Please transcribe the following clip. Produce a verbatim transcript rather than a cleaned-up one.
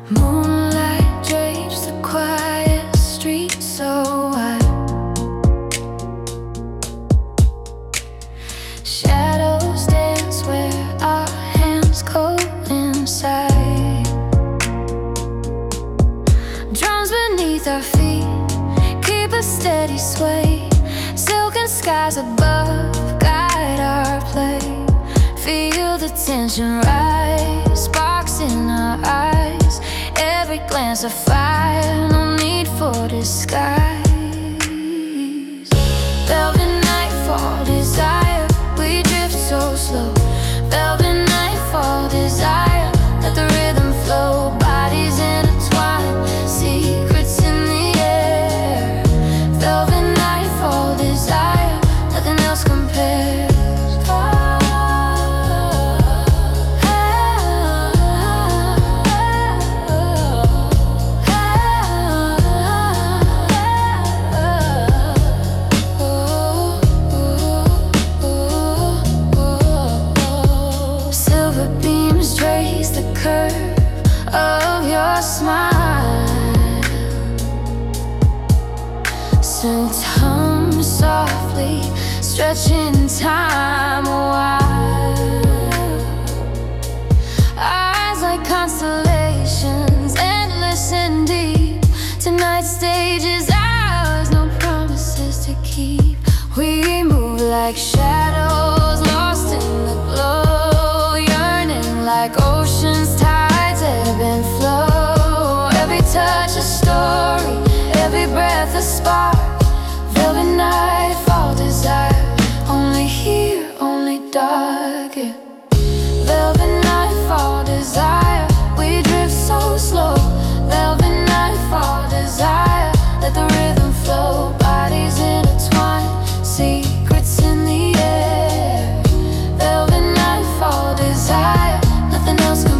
Moonlight drapes the quiet street so wide. Shadows dance where our hands coincide. Drums beneath our feet keep a steady sway. Silken skies above guide our play. Feel the tension rise, sparks in our eyes. Every glance a fire, no need for disguise. Velvet nightfall desire, we drift so slow. Velvet nightfall desire, let the rhythm flow. Bodies intertwine, secrets in the air. Velvet nightfall desire, nothing else compares. Trace the curve of your smile. Silks hum softly, stretching time a while. Eyes like constellations, endless and deep. Tonight's stage is ours, no promises to keep. We move like shadows, lost in the glow. Like oceans, tides ebb and flow. Every touch a story, every breath a spark. Velvet nightfall desire, only here, only dark, yeah. Velvet nightfall desire, we drift so slow. Velvet nightfall desire, let the rhythm flow. Bodies intertwine, secrets in the air. Velvet nightfall desire, nothing else.